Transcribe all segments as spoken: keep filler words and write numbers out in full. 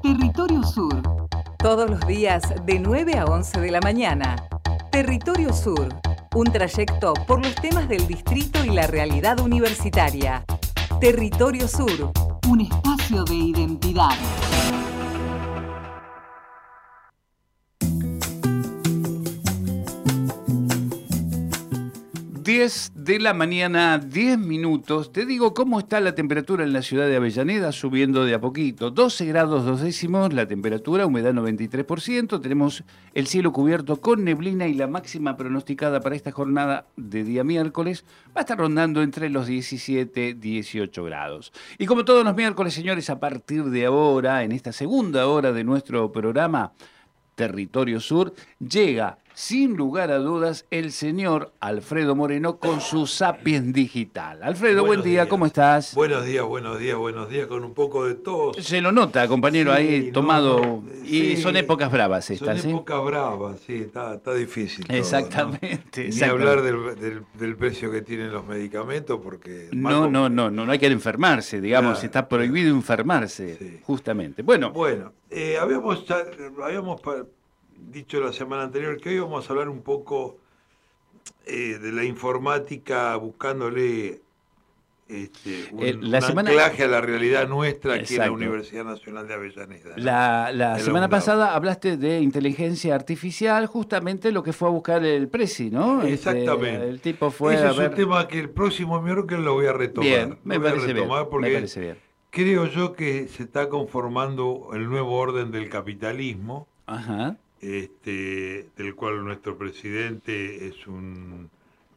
Territorio Sur. Todos los días de nueve a once de la mañana. Territorio Sur. Un trayecto por los temas del distrito y la realidad universitaria. Territorio Sur. Un espacio de identidad. diez de la mañana, diez minutos. Te digo cómo está la temperatura en la ciudad de Avellaneda, subiendo de a poquito. doce grados dos décimos la temperatura, humedad noventa y tres por ciento. Tenemos el cielo cubierto con neblina y la máxima pronosticada para esta jornada de día miércoles va a estar rondando entre los diecisiete y dieciocho grados. Y como todos los miércoles, señores, a partir de ahora, en esta segunda hora de nuestro programa Territorio Sur, llega sin lugar a dudas el señor Alfredo Moreno con su Sapiens Digital. Alfredo, buenos buen día, días. ¿Cómo estás? Buenos días, buenos días, buenos días, con un poco de tos. Se lo nota, compañero, sí, ahí tomado. No, no, y sí, son épocas bravas estas, son ¿sí? épocas bravas, sí, está, está difícil todo, exactamente, ¿no? exactamente. Ni hablar del, del, del precio que tienen los medicamentos, porque... No, no, no, no, no hay que enfermarse, digamos, claro, está prohibido claro. enfermarse, sí. justamente. Bueno, bueno eh, habíamos... habíamos dicho la semana anterior que hoy vamos a hablar un poco eh, de la informática, buscándole este, un, eh, la un semana... anclaje a la realidad nuestra. Exacto. Aquí en la Universidad Nacional de Avellaneda, ¿no? La, la semana pasada hablaste de inteligencia artificial, justamente lo que fue a buscar el Presi, ¿no? Exactamente. Este, el tipo fue Ese a es ver... un tema que el próximo miércoles lo voy a retomar. Bien, me, lo voy parece, a retomar bien, porque me parece bien. Creo yo que se está conformando el nuevo orden del capitalismo. Ajá. Este, del cual nuestro presidente es un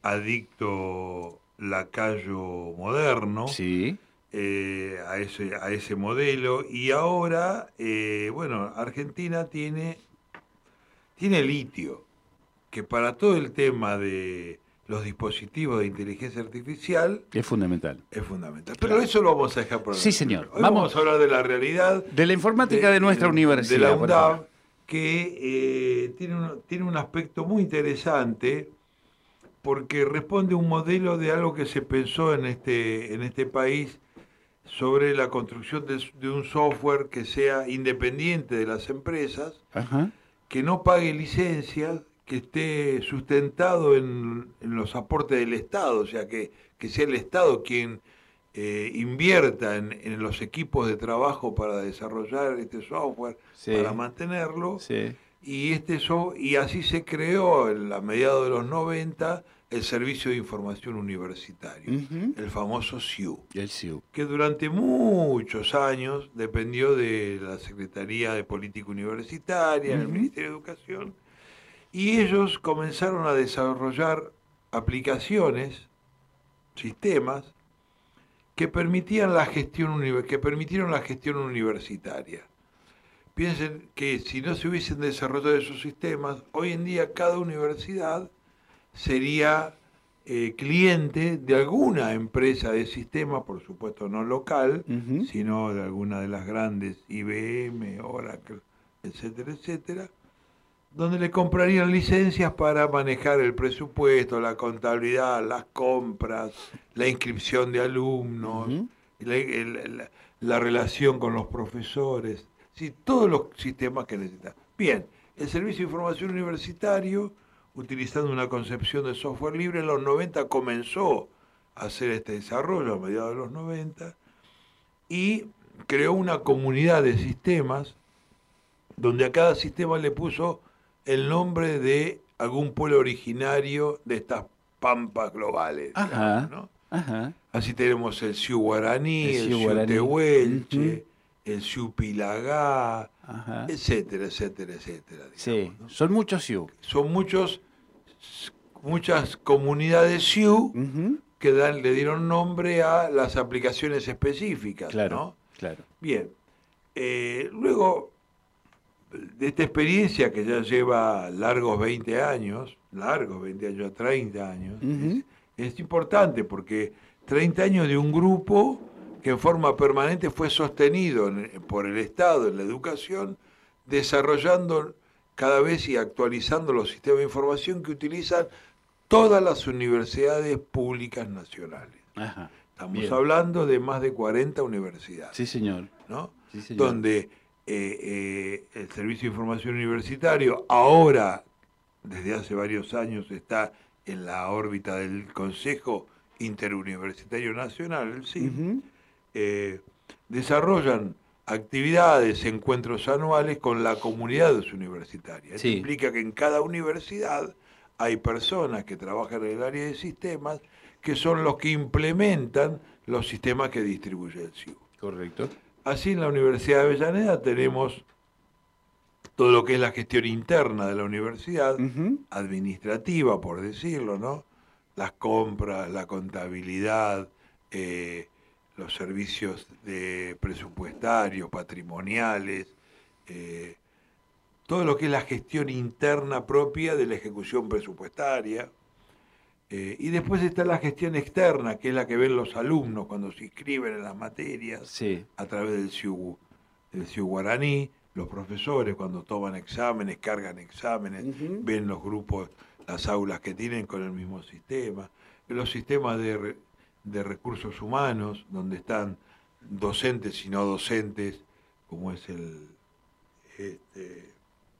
adicto lacayo moderno, sí. eh, a, ese, a ese modelo. Y ahora, eh, bueno, Argentina tiene, tiene litio, que para todo el tema de los dispositivos de inteligencia artificial... Es fundamental. Es fundamental. Pero claro. Eso lo vamos a dejar por Sí, señor. Hoy vamos, vamos a hablar de la realidad... De la informática de, de nuestra de, universidad. De la UNDAV, que eh, tiene, un, tiene un aspecto muy interesante porque responde a un modelo de algo que se pensó en este, en este país sobre la construcción de, de un software que sea independiente de las empresas, ajá. que no pague licencias, que esté sustentado en, en los aportes del Estado, o sea, que, que sea el Estado quien eh, invierta en, en los equipos de trabajo para desarrollar este software, sí. para mantenerlo, sí. y, este so y así se creó en la mediados de los noventa el Servicio de Información Universitario, uh-huh. el famoso S I U, el S I U, que durante muchos años dependió de la Secretaría de Política Universitaria, uh-huh. del Ministerio de Educación, y ellos comenzaron a desarrollar aplicaciones, sistemas, que permitían la gestión que permitieron la gestión universitaria. Piensen que si no se hubiesen desarrollado esos sistemas, hoy en día cada universidad sería eh, cliente de alguna empresa de sistemas, por supuesto no local, uh-huh. sino de alguna de las grandes, I B M, Oracle, etcétera, etcétera, donde le comprarían licencias para manejar el presupuesto, la contabilidad, las compras, la inscripción de alumnos, uh-huh. la, la, la relación con los profesores, sí, todos los sistemas que necesitan. Bien, el Servicio de Información Universitario, utilizando una concepción de software libre, en los noventa comenzó a hacer este desarrollo, a mediados de los noventa, y creó una comunidad de sistemas, donde a cada sistema le puso el nombre de algún pueblo originario de estas pampas globales. Ajá, digamos, ¿no? Ajá. Así tenemos el Siu Guaraní, el Siu Tehuelche, uh-huh. el Siu Pilagá, ajá. etcétera, etcétera, etcétera. Digamos, sí, ¿no? Son muchos Siu. Son muchos, muchas comunidades Siu uh-huh. que dan, le dieron nombre a las aplicaciones específicas. Claro, ¿no? claro. Bien, eh, luego... de esta experiencia que ya lleva largos veinte años, largos veinte años, treinta años, uh-huh. es, es importante porque treinta años de un grupo que en forma permanente fue sostenido en, por el Estado en la educación, desarrollando cada vez y actualizando los sistemas de información que utilizan todas las universidades públicas nacionales. Ajá. Estamos Bien. hablando de más de cuarenta universidades. Sí, señor. ¿No? Sí, señor. Donde eh, eh, el Servicio de Información Universitario, ahora, desde hace varios años, está en la órbita del Consejo Interuniversitario Nacional, el C I M, uh-huh. eh, desarrollan actividades, encuentros anuales con la comunidad universitaria. Esto sí. implica que en cada universidad hay personas que trabajan en el área de sistemas que son los que implementan los sistemas que distribuye el C I U. Correcto. Así en la Universidad de Avellaneda tenemos todo lo que es la gestión interna de la universidad, uh-huh. administrativa, por decirlo, ¿no? Las compras, la contabilidad, eh, los servicios de presupuestarios, patrimoniales, eh, todo lo que es la gestión interna propia de la ejecución presupuestaria. Eh, y después está la gestión externa, que es la que ven los alumnos cuando se inscriben en las materias, sí. a través del C I U, del C I U Guaraní, los profesores cuando toman exámenes, cargan exámenes, uh-huh. ven los grupos, las aulas que tienen con el mismo sistema, los sistemas de, re, de recursos humanos, donde están docentes y no docentes, como es el, este,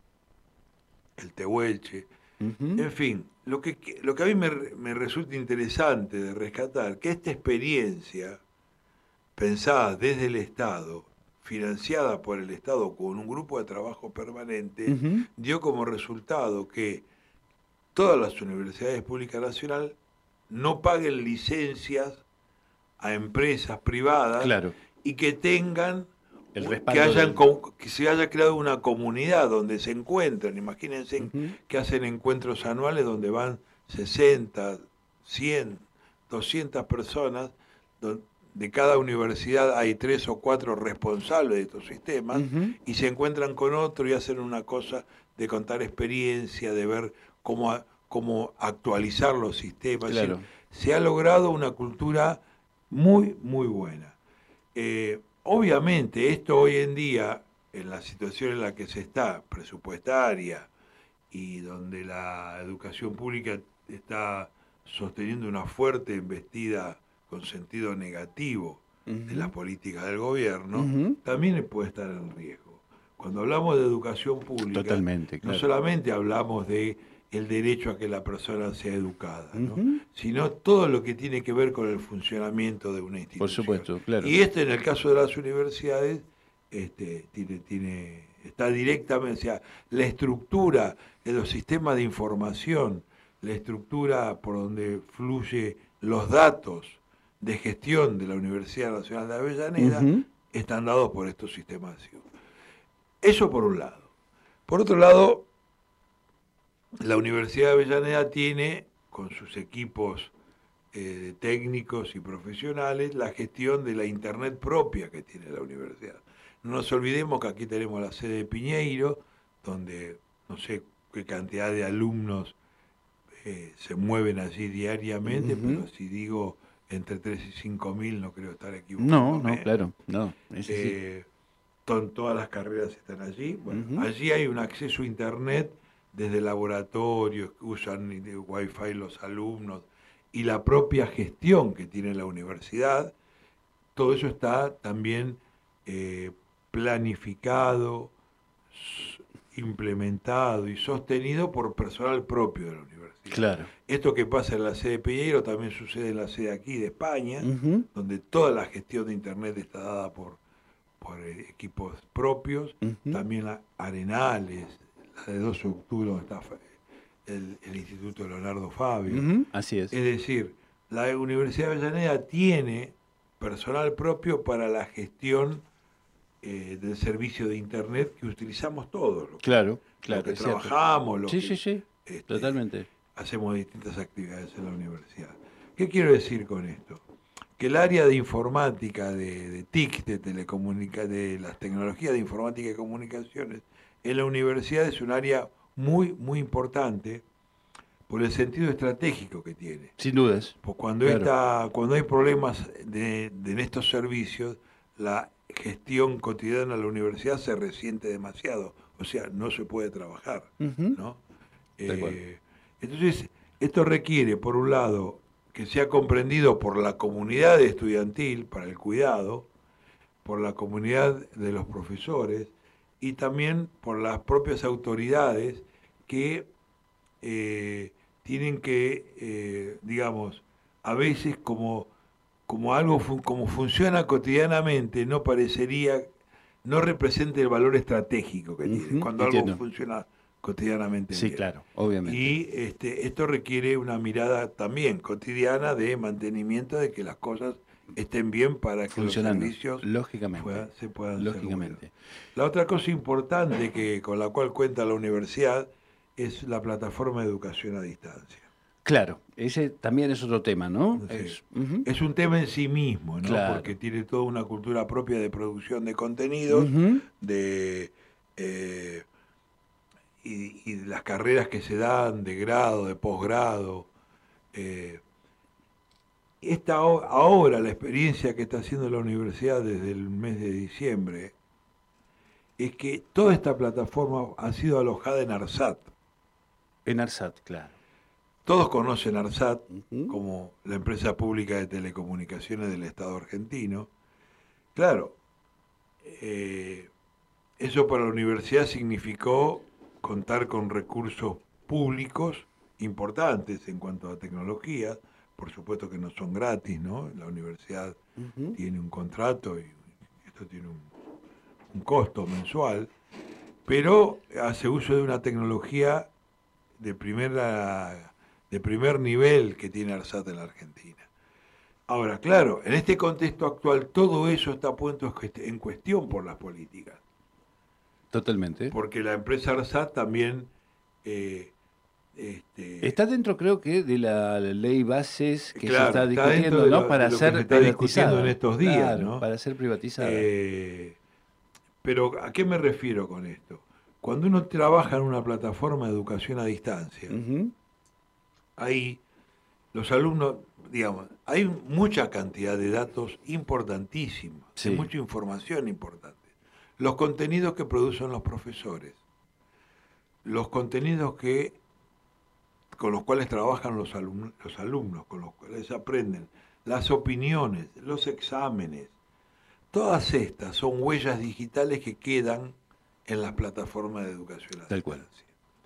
el Tehuelche. Uh-huh. En fin, lo que, lo que a mí me, me resulta interesante de rescatar, que esta experiencia pensada desde el Estado, financiada por el Estado con un grupo de trabajo permanente, uh-huh. dio como resultado que todas las universidades públicas nacionales no paguen licencias a empresas privadas, claro. y que tengan el que, hayan, del... que se haya creado una comunidad donde se encuentran. Imagínense uh-huh. que hacen encuentros anuales donde van sesenta, cien, doscientas personas. De cada universidad hay tres o cuatro responsables de estos sistemas, uh-huh. y se encuentran con otro y hacen una cosa de contar experiencia, de ver cómo, cómo actualizar los sistemas. Claro. Es decir, se ha logrado una cultura muy, muy buena. Eh, Obviamente, esto hoy en día, en la situación en la que se está, presupuestaria, y donde la educación pública está sosteniendo una fuerte embestida con sentido negativo uh-huh. de las políticas del gobierno, uh-huh. también puede estar en riesgo. Cuando hablamos de educación pública, Totalmente, claro. no solamente hablamos de el derecho a que la persona sea educada, ¿no? Uh-huh. sino todo lo que tiene que ver con el funcionamiento de una institución. Por supuesto, claro. Y este, en el caso de las universidades, este, tiene, tiene, está directamente, o sea, la estructura de los sistemas de información, la estructura por donde fluye los datos de gestión de la Universidad Nacional de Avellaneda, uh-huh. están dados por estos sistemas. Eso por un lado. Por otro lado, la Universidad de Avellaneda tiene, con sus equipos eh, técnicos y profesionales, la gestión de la internet propia que tiene la universidad. No nos olvidemos que aquí tenemos la sede de Piñeiro, donde no sé qué cantidad de alumnos eh, se mueven allí diariamente, uh-huh. pero si digo entre tres y cinco mil no creo estar equivocado. No, no, claro, no. Eh, sí. ton, todas las carreras están allí. Bueno, uh-huh. allí hay un acceso a internet desde laboratorios que usan de Wi-Fi los alumnos y la propia gestión que tiene la universidad. Todo eso está también eh, planificado, implementado y sostenido por personal propio de la universidad. Claro. Esto que pasa en la sede de Piñeiro también sucede en la sede aquí de España, uh-huh. donde toda la gestión de internet está dada por, por equipos propios, uh-huh. también la Arenales, la de dos de octubre donde está el, el Instituto Leonardo Fabio. Uh-huh. Así es. Es decir, la Universidad de Avellaneda tiene personal propio para la gestión eh, del servicio de internet que utilizamos todos. Lo claro, que, claro. Lo que trabajamos, lo sí, que, sí, sí, este, totalmente. Hacemos distintas actividades en la universidad. ¿Qué quiero decir con esto? Que el área de informática, de, de T I C, de telecomunica, de las tecnologías de informática y comunicaciones, en la universidad es un área muy, muy importante por el sentido estratégico que tiene. Sin dudas. Pues cuando, claro. esta, cuando hay problemas de, de en estos servicios, la gestión cotidiana de la universidad se resiente demasiado. O sea, no se puede trabajar, uh-huh. ¿no? Eh, entonces, esto requiere, por un lado, que sea comprendido por la comunidad estudiantil para el cuidado, por la comunidad de los profesores, y también por las propias autoridades que eh, tienen que, eh, digamos, a veces como, como algo fun- como funciona cotidianamente, no parecería, no representa el valor estratégico que tiene, Ujú, cuando entiendo. algo funciona cotidianamente Sí, bien. claro, obviamente. Y este, esto requiere una mirada también cotidiana de mantenimiento de que las cosas estén bien para que los Funcionando, servicios lógicamente. puedan- se puedan Lógicamente. ser buenos. La otra cosa importante que con la cual cuenta la universidad es la plataforma de educación a distancia. Claro, ese también es otro tema, ¿no? Sí. Es, ujú. Es un tema en sí mismo, ¿no? Claro. Porque tiene toda una cultura propia de producción de contenidos, Ujú. de eh, y, y de las carreras que se dan, de grado, de posgrado. Eh, esta o- ahora la experiencia que está haciendo la universidad desde el mes de diciembre es que toda esta plataforma ha sido alojada en ARSAT. En ARSAT, claro. Todos conocen ARSAT Ujú. como la empresa pública de telecomunicaciones del Estado argentino. Claro, eh, eso para la universidad significó contar con recursos públicos importantes en cuanto a tecnología. Por supuesto que no son gratis, ¿no? La universidad Ujú. tiene un contrato y esto tiene un, un costo mensual, pero hace uso de una tecnología de primera, de primer nivel que tiene ARSAT en la Argentina. Ahora, claro, en este contexto actual todo eso está puesto en cuestión por las políticas, Totalmente. porque la empresa ARSAT también eh, este, Está dentro, creo que, de la ley bases que claro, se está está discutiendo, dentro de ¿no? lo, Para de lo que ser se está discutiendo privatizada. en estos días, Claro, ¿no? para ser privatizada. Eh, pero ¿a qué me refiero con esto? Cuando uno trabaja en una plataforma de educación a distancia, Ujú. ahí los alumnos, digamos, hay mucha cantidad de datos importantísimos, Sí. hay mucha información importante. Los contenidos que producen los profesores, los contenidos que con los cuales trabajan los alumnos, los alumnos, con los cuales aprenden, las opiniones, los exámenes, todas estas son huellas digitales que quedan en las plataformas de educación a Tal cual. distancia.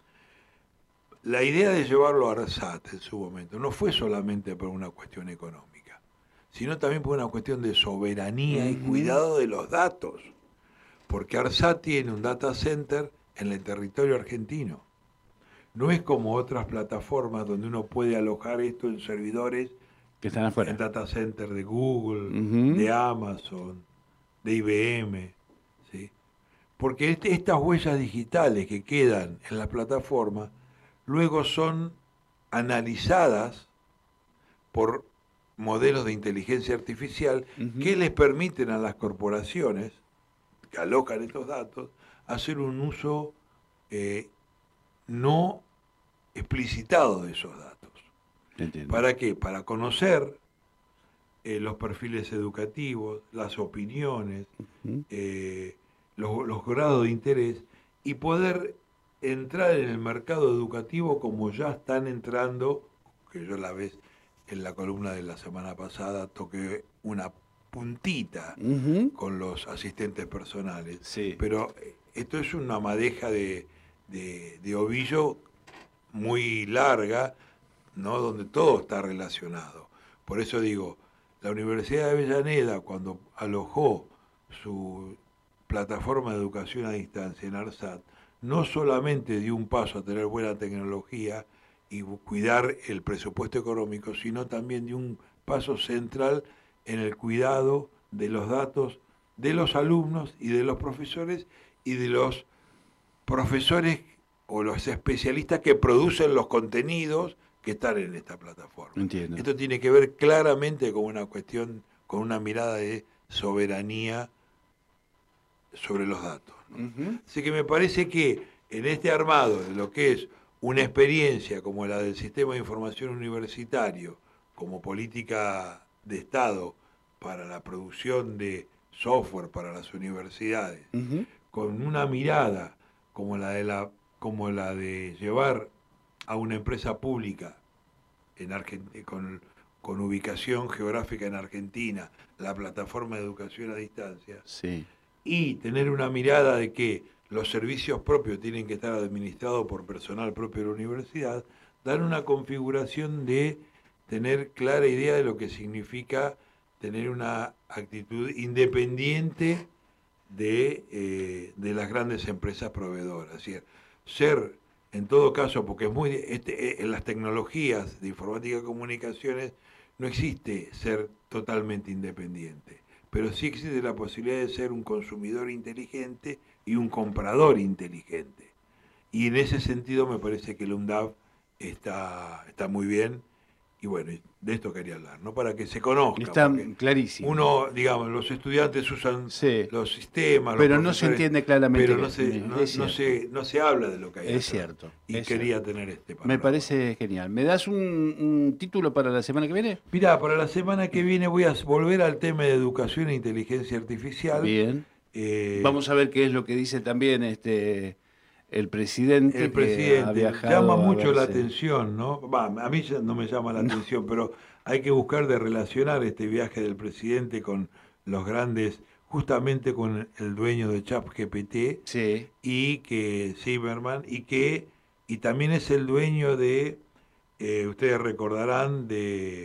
La idea de llevarlo a ARSAT en su momento no fue solamente por una cuestión económica, sino también por una cuestión de soberanía y Ujú. cuidado de los datos, porque ARSAT tiene un data center en el territorio argentino. No es como otras plataformas donde uno puede alojar esto en servidores, Que están afuera. en data center de Google, Ujú. de Amazon, de I B M, ¿sí? Porque este- estas huellas digitales que quedan en la plataforma luego son analizadas por modelos de inteligencia artificial Ujú. que les permiten a las corporaciones que alojan estos datos hacer un uso eh, no explicitado de esos datos. Entiendo. ¿Para qué? Para conocer eh, los perfiles educativos, las opiniones, Ujú. eh, los, los grados de interés y poder entrar en el mercado educativo como ya están entrando, que yo la vez en la columna de la semana pasada toqué una puntita Ujú. con los asistentes personales, Sí. pero eh, esto es una madeja de, de, de ovillo muy larga, ¿no? Donde todo está relacionado. Por eso digo, la Universidad de Avellaneda, cuando alojó su plataforma de educación a distancia en ARSAT, no solamente dio un paso a tener buena tecnología y cuidar el presupuesto económico, sino también dio un paso central en el cuidado de los datos de los alumnos y de los profesores y de los profesores o los especialistas que producen los contenidos que están en esta plataforma. Entiendo. Esto tiene que ver claramente con una cuestión, con una mirada de soberanía sobre los datos, ¿no? Ujú. Así que me parece que en este armado de lo que es una experiencia como la del sistema de información universitario, como política de Estado para la producción de software para las universidades, Ujú. con una mirada como la de la como la de llevar a una empresa pública en Argent- con, con ubicación geográfica en Argentina, la plataforma de educación a distancia, Sí. y tener una mirada de que los servicios propios tienen que estar administrados por personal propio de la universidad, dan una configuración de tener clara idea de lo que significa tener una actitud independiente de, eh, de las grandes empresas proveedoras. Es decir, ser, en todo caso, porque es muy este, en las tecnologías de informática y comunicaciones no existe ser totalmente independiente, pero sí existe la posibilidad de ser un consumidor inteligente y un comprador inteligente. Y en ese sentido me parece que el UNDAV está, está muy bien. Y bueno, de esto quería hablar, ¿no? Para que se conozca. Está clarísimo. Uno, digamos, los estudiantes usan sí. los sistemas. Pero los no se entiende claramente. Pero no se, no, no, se, no se habla de lo que hay. Es atrás. Cierto. Y es quería cierto. tener este panorama. Me parece genial. ¿Me das un, un título para la semana que viene? Mirá, para la semana que viene voy a volver al tema de educación e inteligencia artificial. Bien. Eh, Vamos a ver qué es lo que dice también este... El presidente, el presidente ha viajado llama mucho la atención, ¿no? Bah, a mí no me llama la no. atención, pero hay que buscar de relacionar este viaje del presidente con los grandes, justamente con el dueño de ChatGPT, sí. y que Zimmerman, y que y también es el dueño de, eh, ustedes recordarán de,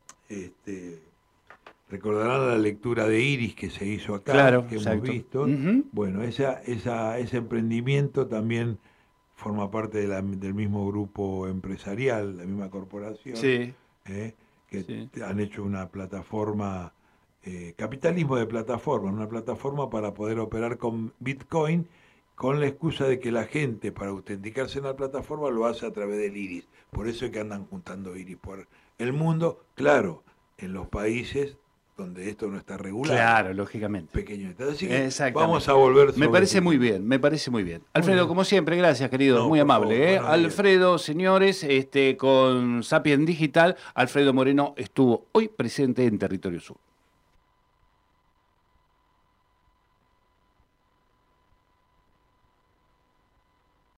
este, recordarán la lectura de Iris que se hizo acá, claro, que exacto. hemos visto. Uh-huh. Bueno, esa, esa, ese emprendimiento también forma parte de la, del mismo grupo empresarial, la misma corporación, sí. eh, que sí. han hecho una plataforma, eh, capitalismo de plataforma, una plataforma para poder operar con Bitcoin, con la excusa de que la gente, para autenticarse en la plataforma, lo hace a través del Iris. Por eso es que andan juntando Iris por el mundo, claro, en los países donde esto no está regulado. Claro, lógicamente. Pequeño. Así que vamos a volver sobre Me parece muy bien, me parece muy bien. Alfredo, muy como siempre, gracias, querido, no, muy amable. Favor, ¿eh? Bueno, Alfredo, señores, este, con Sapien Digital, Alfredo Moreno estuvo hoy presente en Territorio Sur.